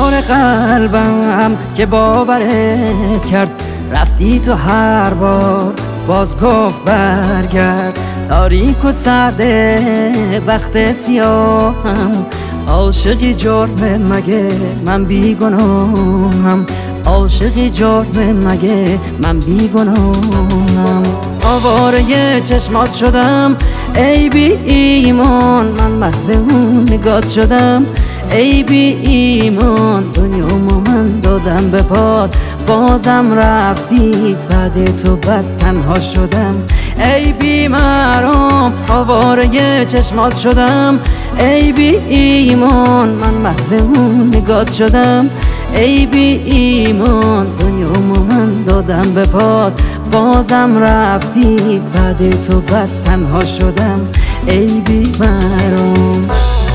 بار قلبم که باورت کرد، رفتی تو هر بار باز گفت برگرد. تاریک و سرده وقت سیاهم، عاشقی جرمه مگه من بیگناهم، عاشقی جرمه مگه من بیگناهم. آواره چشمات شدم ای بی ایمان، من محو اون نگات شدم ای بی ایمان. دنیامو من دادم به پات بازم رفتی، بعد تو بد تنها شدم ای بی مرام. آواره چشمات شدم ای بی ایمان، من محو اون نگات شدم ای بی ایمان. دنیامو من دادم به پات بازم رفتی، بعد تو بد تنها شدم ای بی مرام.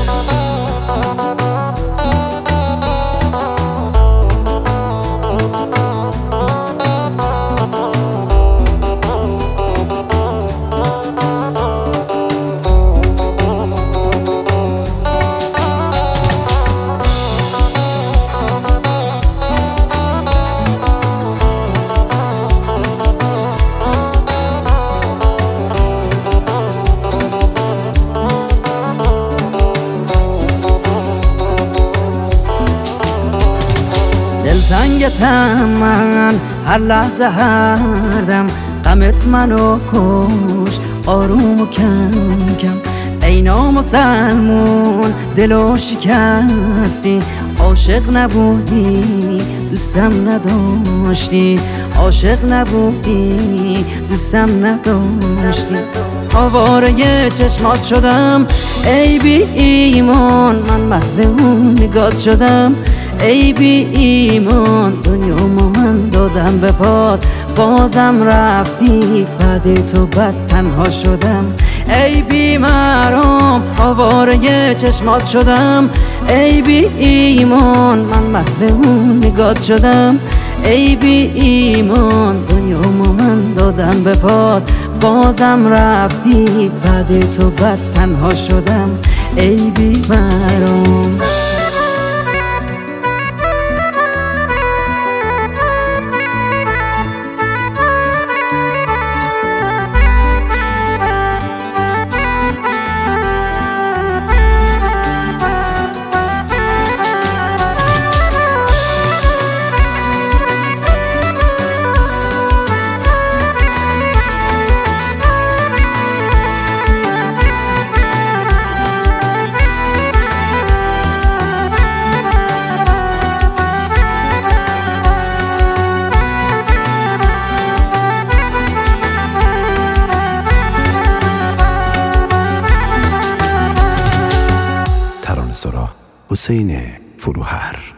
دلتنگتم من هر لحظه هر دم، غمت منو کش آروم و کم کم. ای نامسلمون دلو شکستی، عاشق نبودی دوستم نداشتی، عاشق نبودی دوستم نداشتی. آواره چشمات شدم ای بی ایمان، من محو اون نگات شدم ای بی ایمان. دنیامو من دادم به پات بازم رفتی، بعد تو بد تنها شدم ای بی مرام. آواره چشمات شدم ای بی ایمان، من محو اون نگات شدم ای بی ایمان. دنیامو من دادم به پات بازم رفتی، بعد تو بد تنها شدم ای بی مرام. حسین فروهر.